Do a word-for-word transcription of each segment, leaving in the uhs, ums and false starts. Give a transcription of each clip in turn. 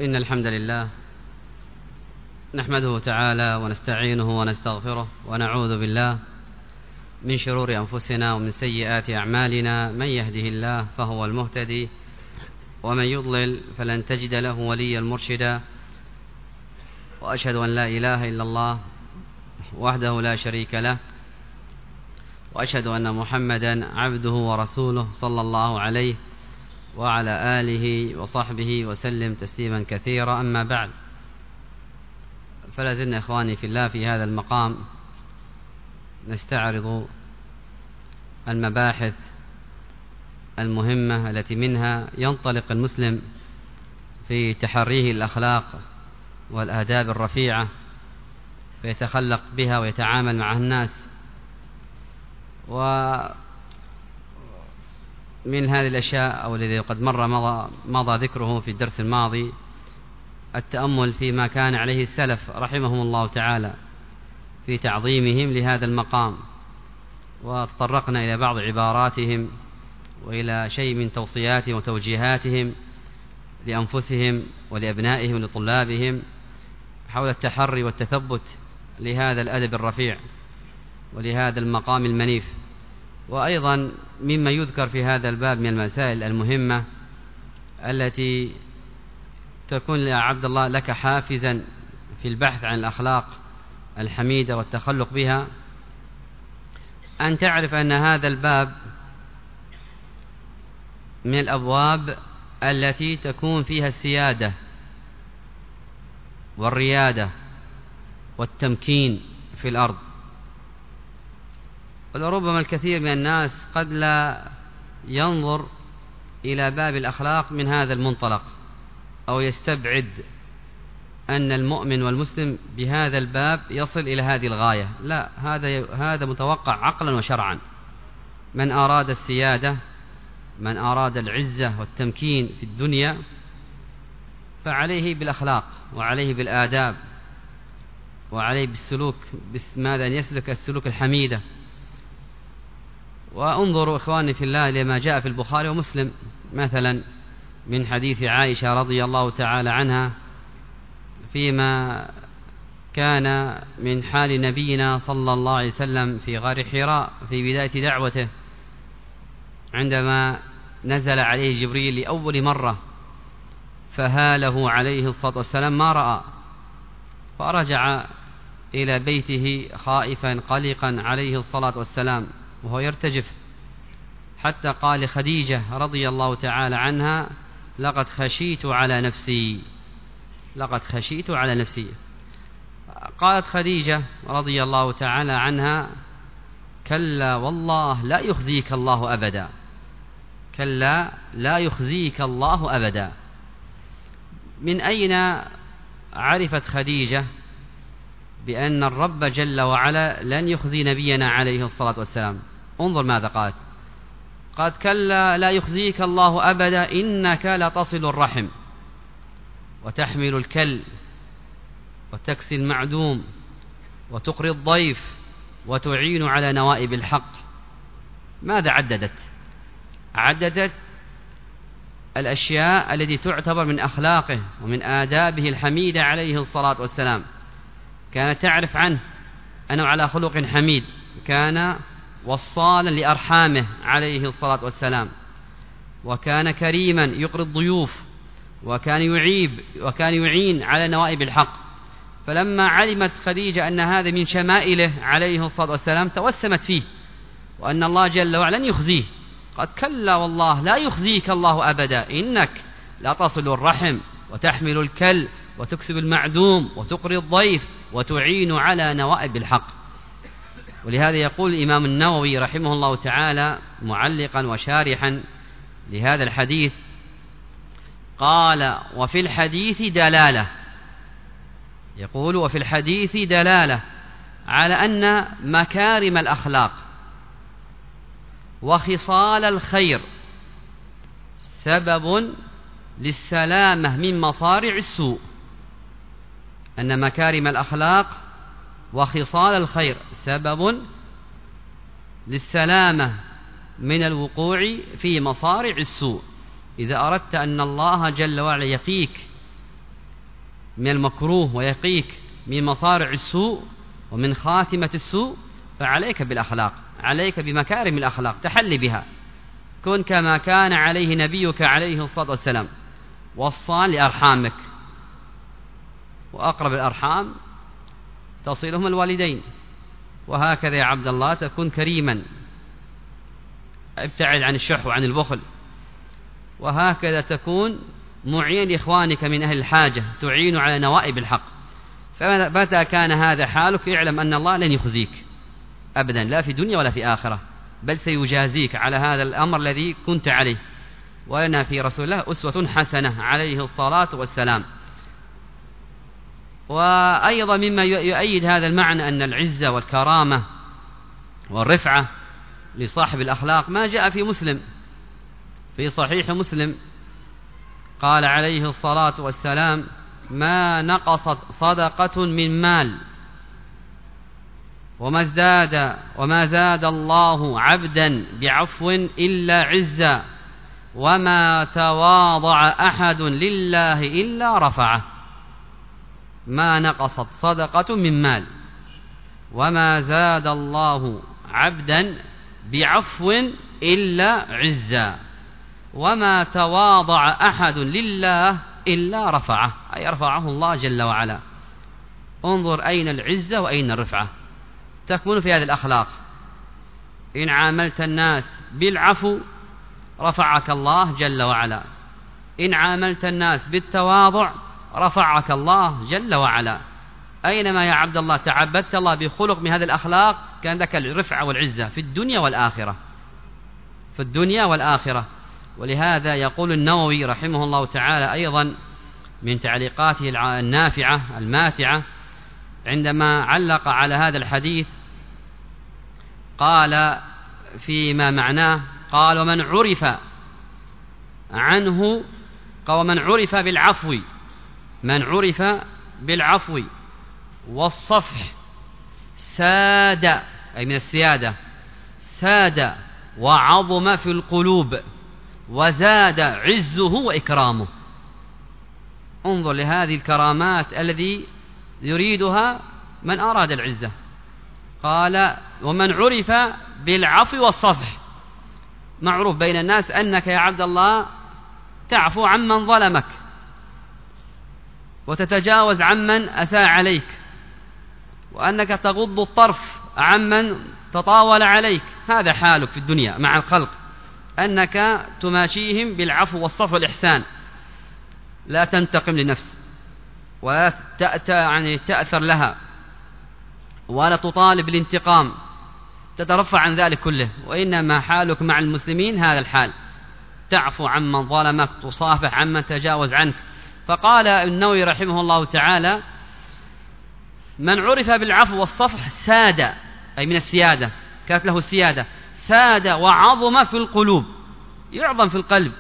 إن الحمد لله نحمده تعالى ونستعينه ونستغفره ونعوذ بالله من شرور أنفسنا ومن سيئات أعمالنا. من يهده الله فهو المهتدي ومن يضلل فلن تجد له وليا مرشدا. وأشهد أن لا إله إلا الله وحده لا شريك له، وأشهد أن محمدا عبده ورسوله صلى الله عليه وعلى آله وصحبه وسلم تسليما كثيرا. أما بعد، فلا زلنا إخواني في الله في هذا المقام نستعرض المباحث المهمة التي منها ينطلق المسلم في تحريه الأخلاق والآداب الرفيعة فيتخلق بها ويتعامل مع الناس. ومن هذه الأشياء أو الذي قد مر مضى, مضى ذكره في الدرس الماضي التأمل فيما كان عليه السلف رحمهم الله تعالى في تعظيمهم لهذا المقام، وتطرقنا إلى بعض عباراتهم وإلى شيء من توصياتهم وتوجيهاتهم لأنفسهم ولأبنائهم ولطلابهم حول التحري والتثبت لهذا الأدب الرفيع ولهذا المقام المنيف. وأيضا مما يذكر في هذا الباب من المسائل المهمة التي تكون يا عبد الله لك حافزا في البحث عن الأخلاق الحميدة والتخلق بها، أن تعرف أن هذا الباب من الأبواب التي تكون فيها السيادة والريادة والتمكين في الأرض. ولربما الكثير من الناس قد لا ينظر إلى باب الأخلاق من هذا المنطلق، أو يستبعد أن المؤمن والمسلم بهذا الباب يصل إلى هذه الغاية. لا، هذا هذا متوقع عقلا وشرعا. من أراد السيادة، من أراد العزة والتمكين في الدنيا، فعليه بالأخلاق وعليه بالآداب وعليه بالسلوك، ماذا أن يسلك السلوك الحميدة. وانظروا إخواني في الله لما جاء في البخاري ومسلم مثلا من حديث عائشة رضي الله تعالى عنها فيما كان من حال نبينا صلى الله عليه وسلم في غار حراء في بداية دعوته، عندما نزل عليه جبريل لأول مرة فهاله عليه الصلاة والسلام ما رأى، فرجع إلى بيته خائفا قلقا عليه الصلاة والسلام وهو يرتجف، حتى قال خديجة رضي الله تعالى عنها: لقد خشيت على نفسي، لقد خشيت على نفسي. قالت خديجة رضي الله تعالى عنها: كلا والله لا يخزيك الله أبدا، كلا لا يخزيك الله أبدا. من أين عرفت خديجة بأن الرب جل وعلا لن يخزي نبينا عليه الصلاة والسلام؟ انظر ماذا قالت، قالت: كلا لا يخزيك الله أبدا إنك لتصل الرحم وتحمل الكل وتكسي المعدوم وتقري الضيف وتعين على نوائب الحق. ماذا عددت؟ عددت الأشياء التي تعتبر من أخلاقه ومن آدابه الحميدة عليه الصلاة والسلام. كانت تعرف عنه أنه على خلق حميد، كان وصالا لأرحامه عليه الصلاة والسلام، وكان كريما يقري الضيوف، وكان يعيب وكان يعين على نوائب الحق. فلما علمت خديجة أن هذا من شمائله عليه الصلاة والسلام توسمت فيه، وأن الله جل وعلا لن يخزيه. قد كلا والله لا يخزيك الله أبدا إنك لا تصل الرحم وتحمل الكل وتكسب المعدوم وتقري الضيف وتعين على نوائب الحق. ولهذا يقول الإمام النووي رحمه الله تعالى معلقا وشارحا لهذا الحديث، قال: وفي الحديث دلالة، يقول: وفي الحديث دلالة على أن مكارم الأخلاق وخصال الخير سبب للسلامة من مصارع السوء. أن مكارم الأخلاق وخصال الخير سبب للسلامة من الوقوع في مصارع السوء. إذا أردت أن الله جل وعلا يقيك من المكروه ويقيك من مصارع السوء ومن خاتمة السوء، فعليك بالأخلاق، عليك بمكارم الأخلاق، تحلي بها، كن كما كان عليه نبيك عليه الصلاة والسلام، وصال لأرحامك، وأقرب الأرحام تصلهم الوالدين، وهكذا يا عبد الله تكون كريما، ابتعد عن الشح وعن البخل، وهكذا تكون معين لإخوانك من أهل الحاجة، تعين على نوائب الحق. فمتى كان هذا حالك اعلم أن الله لن يخزيك أبدا، لا في دنيا ولا في آخرة، بل سيجازيك على هذا الأمر الذي كنت عليه. ولنا في رسول الله أسوة حسنة عليه الصلاة والسلام. وأيضا مما يؤيد هذا المعنى أن العزة والكرامة والرفعة لصاحب الأخلاق ما جاء في مسلم، في صحيح مسلم قال عليه الصلاة والسلام: ما نقصت صدقة من مال وما ازداد وما زاد الله عبدا بعفو إلا عزا، وما تواضع أحد لله إلا رفعه. ما نقصت صدقة من مال وما زاد الله عبدا بعفو إلا عزا، وما تواضع أحد لله إلا رفعه، أي رفعه الله جل وعلا. انظر أين العزة وأين الرفعة، تكمن في هذه الأخلاق. إن عاملت الناس بالعفو رفعك الله جل وعلا، إن عاملت الناس بالتواضع رفعك الله جل وعلا. أينما يا عبد الله تعبدت الله بخلق من هذه الأخلاق كان لك الرفعة والعزة في الدنيا والآخرة، في الدنيا والآخرة. ولهذا يقول النووي رحمه الله تعالى أيضا من تعليقاته النافعة الماتعة عندما علق على هذا الحديث، قال فيما معناه، قال: ومن عرف عنه قال ومن عرف بالعفو، من عرف بالعفو والصفح ساد، أي من السيادة، ساد وعظم في القلوب وزاد عزه وإكرامه. انظر لهذه الكرامات الذي يريدها من أراد العزة. قال: ومن عرف بالعفو والصفح، معروف بين الناس أنك يا عبد الله تعفو عمن ظلمك وتتجاوز عمن أساء عليك، وأنك تغض الطرف عمن تطاول عليك. هذا حالك في الدنيا مع الخلق، أنك تماشيهم بالعفو والصفح والإحسان، لا تنتقم لنفس ولا تأتى يعني تأثر لها ولا تطالب بالانتقام، تترفع عن ذلك كله، وإنما حالك مع المسلمين هذا الحال، تعفو عمن ظلمك، تصافح عمن تجاوز عنك. فقال النووي رحمه الله تعالى: من عرف بالعفو والصفح ساد، أي من السيادة، كانت له السيادة، ساد وعظم في القلوب، يعظم في القلب.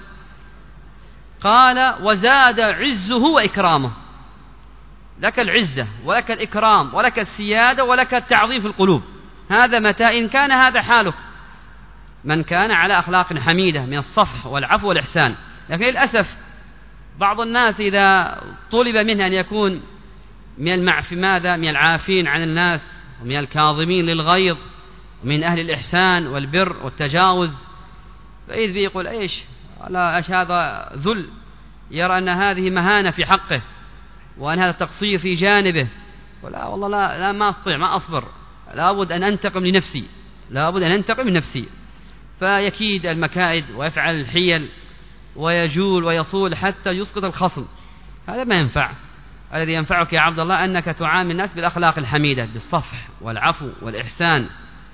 قال: وزاد عزه وإكرامه، لك العزة ولك الإكرام ولك السيادة ولك التعظيم في القلوب. هذا متى إن كان هذا حالك، من كان على أخلاق حميدة من الصفح والعفو والإحسان. لكن للأسف بعض الناس إذا طلب منه أن يكون من المعف ماذا من العافين عن الناس ومن الكاظمين للغيظ ومن أهل الإحسان والبر والتجاوز، فإذ بيقول إيش لا أش هذا ذل، يرى أن هذه مهانة في حقه وأن هذا تقصير في جانبه، ولا والله لا, لا ما أستطيع ما أصبر، لابد أن أنتقم لنفسي، لابد أن أنتقم لنفسي. فيكيد المكائد ويفعل الحيل ويجول ويصول حتى يسقط الخصم. هذا ما ينفع. الذي ينفعك يا عبد الله أنك تعامل الناس بالأخلاق الحميدة، بالصفح والعفو والإحسان.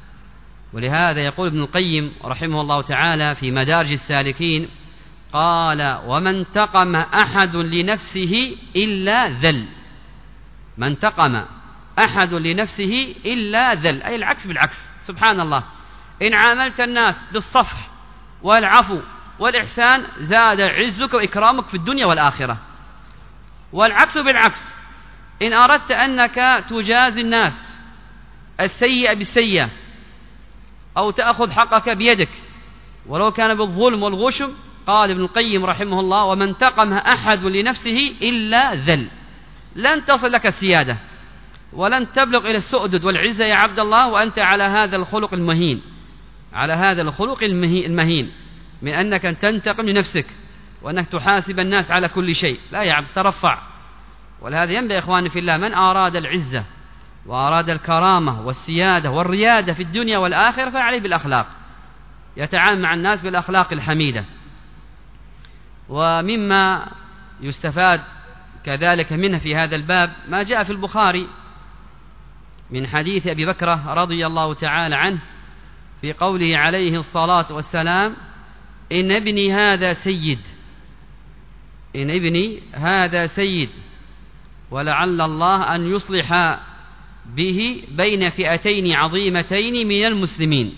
ولهذا يقول ابن القيم رحمه الله تعالى في مدارج السالكين، قال: وما انتقم أحد لنفسه إلا ذل. ما انتقم أحد لنفسه إلا ذل، أي العكس بالعكس. سبحان الله، إن عاملت الناس بالصفح والعفو والإحسان زاد عزك وإكرامك في الدنيا والآخرة. والعكس بالعكس، إن أردت أنك تجازي الناس السيئة بالسيئة أو تأخذ حقك بيدك ولو كان بالظلم والغشم، قال ابن القيم رحمه الله: وما انتقم أحد لنفسه إلا ذل. لن تصل لك السيادة ولن تبلغ إلى السؤدد والعزة يا عبد الله وأنت على هذا الخلق المهين، على هذا الخلق المهين من أنك تنتقم لنفسك وأنك تحاسب الناس على كل شيء. لا يا عبد، ترفع. ولهذا ينبغي إخواني في الله من أراد العزة وأراد الكرامة والسيادة والريادة في الدنيا والآخرة فعليه بالأخلاق، يتعامل مع الناس بالأخلاق الحميدة. ومما يستفاد كذلك منه في هذا الباب ما جاء في البخاري من حديث أبي بكرة رضي الله تعالى عنه في قوله عليه الصلاة والسلام: إن ابني هذا سيد، إن ابني هذا سيد، ولعل الله أن يصلح به بين فئتين عظيمتين من المسلمين.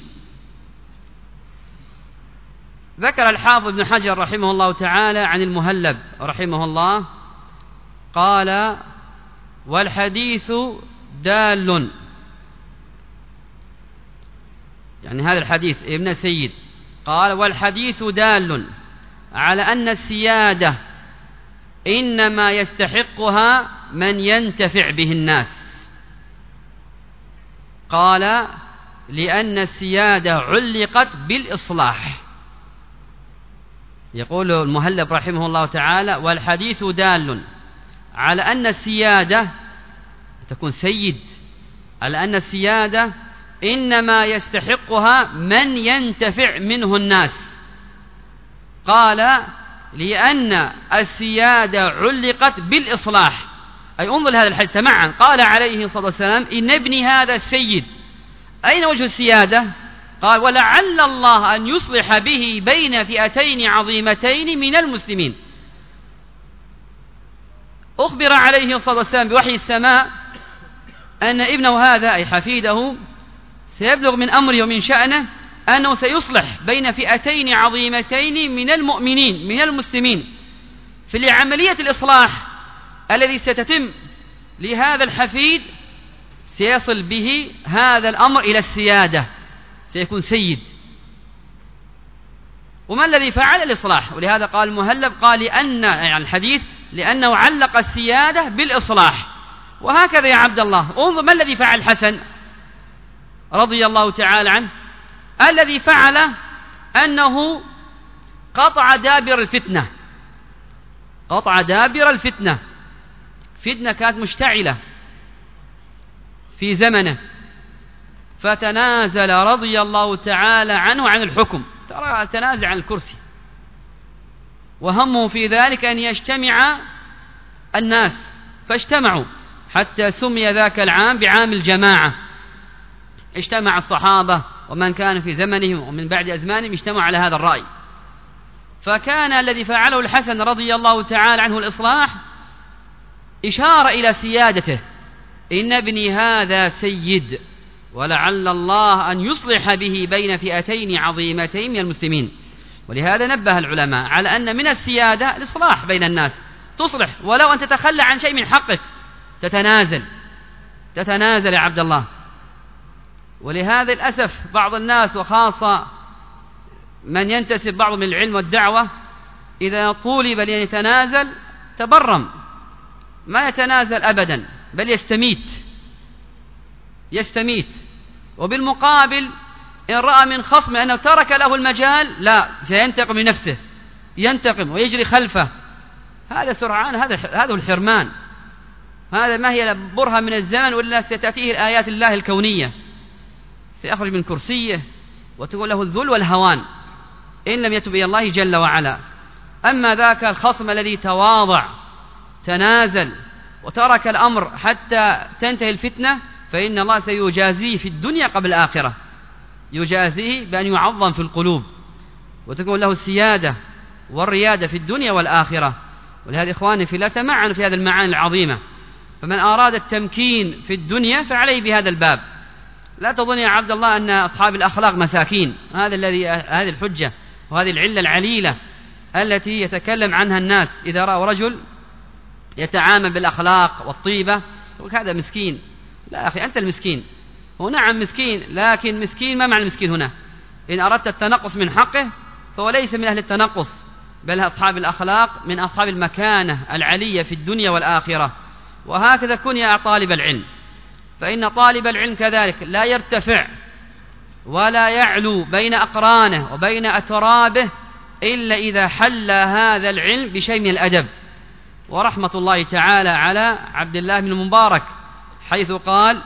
ذكر الحافظ ابن حجر رحمه الله تعالى عن المهلب رحمه الله قال: والحديث دال، يعني هذا الحديث ابن سيد، قال: والحديث دال على أن السيادة إنما يستحقها من ينتفع به الناس. قال: لأن السيادة علقت بالإصلاح. يقول المهلب رحمه الله تعالى: والحديث دال على أن السيادة تكون سيد، على أن السيادة إنما يستحقها من ينتفع منه الناس. قال: لأن السيادة علقت بالإصلاح، أي انظر هذا الحديث معا. قال عليه الصلاة والسلام: إن ابني هذا السيد، أين وجه السيادة؟ قال: ولعل الله أن يصلح به بين فئتين عظيمتين من المسلمين. أخبر عليه الصلاة والسلام بوحي السماء أن ابنه هذا أي حفيده سيبلغ من أمره ومن شأنه أنه سيصلح بين فئتين عظيمتين من المؤمنين من المسلمين. في عملية الإصلاح الذي ستتم لهذا الحفيد سيصل به هذا الأمر إلى السيادة، سيكون سيد. وما الذي فعل الإصلاح؟ ولهذا قال المهلب قال لأن يعني الحديث لأنه علق السيادة بالإصلاح. وهكذا يا عبد الله انظر ما الذي فعل الحسن رضي الله تعالى عنه. الذي فعل أنه قطع دابر الفتنة، قطع دابر الفتنة. فتنة كانت مشتعلة في زمنه، فتنازل رضي الله تعالى عنه عن الحكم، ترى تنازل عن الكرسي، وهمه في ذلك أن يجتمع الناس، فاجتمعوا حتى سمي ذاك العام بعام الجماعة. اجتمع الصحابة ومن كان في زمنهم ومن بعد أزمانهم اجتمعوا على هذا الرأي. فكان الذي فعله الحسن رضي الله تعالى عنه الإصلاح إشارة إلى سيادته: إن ابني هذا سيد، ولعل الله أن يصلح به بين فئتين عظيمتين من المسلمين. ولهذا نبه العلماء على أن من السيادة الإصلاح بين الناس، تصلح ولو أن تتخلى عن شيء من حقك، تتنازل تتنازل يا عبد الله. ولهذا للأسف بعض الناس وخاصة من ينتسب بعض من العلم والدعوة إذا طولب لأن يتنازل تبرم، ما يتنازل أبدا بل يستميت يستميت وبالمقابل إن رأى من خصم أنه ترك له المجال لا سينتقم لنفسه، ينتقم ويجري خلفه. هذا سرعان، هذا هذا الحرمان، هذا ما هي برهة من الزمن ولا ستأتيه الآيات الله الكونية، سيخرج من كرسيه وتقول له الذل والهوان إن لم يتب إلى الله جل وعلا. أما ذاك الخصم الذي تواضع تنازل وترك الأمر حتى تنتهي الفتنة فإن الله سيجازيه في الدنيا قبل الآخرة، يجازيه بأن يعظم في القلوب وتكون له السيادة والريادة في الدنيا والآخرة. ولهذا إخواني في الله تمعن في هذه المعاني العظيمة. فمن أراد التمكين في الدنيا فعليه بهذا الباب. لا تظن يا عبد الله أن أصحاب الأخلاق مساكين، هذا الذي هذه الحجة وهذه العلة العليلة التي يتكلم عنها الناس إذا رأوا رجل يتعامل بالأخلاق والطيبة هذا مسكين. لا أخي، أنت المسكين. هو نعم مسكين، لكن مسكين ما معنى المسكين هنا؟ إن أردت التنقص من حقه فهو ليس من أهل التنقص، بل أصحاب الأخلاق من أصحاب المكانة العلية في الدنيا والآخرة. وهكذا كن يا طالب العلم، فإن طالب العلم كذلك لا يرتفع ولا يعلو بين أقرانه وبين أترابه إلا إذا حل هذا العلم بشيء من الأدب. ورحمة الله تعالى على عبد الله بن المبارك حيث قال: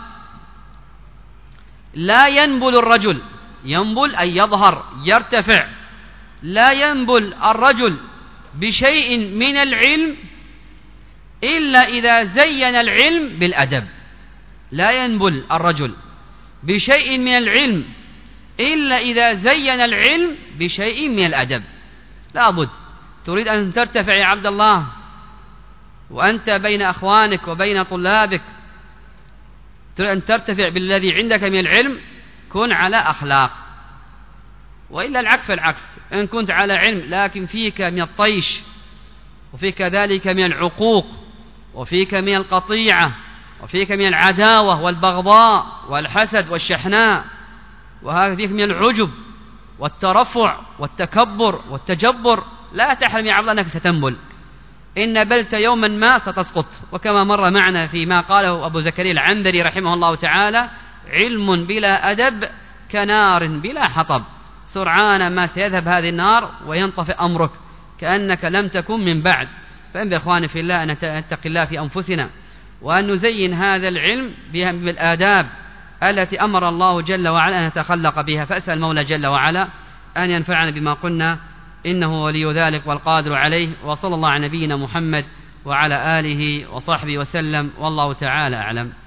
لا ينبل الرجل، ينبل أي يظهر يرتفع، لا ينبل الرجل بشيء من العلم إلا إذا زين العلم بالأدب. لا ينبل الرجل بشيء من العلم إلا إذا زين العلم بشيء من الأدب. لا بد، تريد أن ترتفع يا عبد الله وأنت بين أخوانك وبين طلابك، تريد أن ترتفع بالذي عندك من العلم، كن على أخلاق. وإلا العكس العكس، إن كنت على علم لكن فيك من الطيش وفيك ذلك من العقوق وفيك من القطيعة وفيك من العداوة والبغضاء والحسد والشحناء، وهذا فيك من العجب والترفع والتكبر والتجبر، لا تحلم يا عبد الله أنك ستنبل، إن نبلت يوما ما ستسقط. وكما مر معنا فيما قاله أبو زكريا العنبري رحمه الله تعالى: علم بلا أدب كنار بلا حطب، سرعان ما سيذهب هذه النار وينطفئ أمرك كأنك لم تكن من بعد. فإن إخواني في الله أن نتقي الله في أنفسنا، وأن نزين هذا العلم بالآداب التي أمر الله جل وعلا أن نتخلق بها. فأسأل المولى جل وعلا أن ينفعنا بما قلنا، إنه ولي ذلك والقادر عليه. وصلى الله على نبينا محمد وعلى آله وصحبه وسلم، والله تعالى أعلم.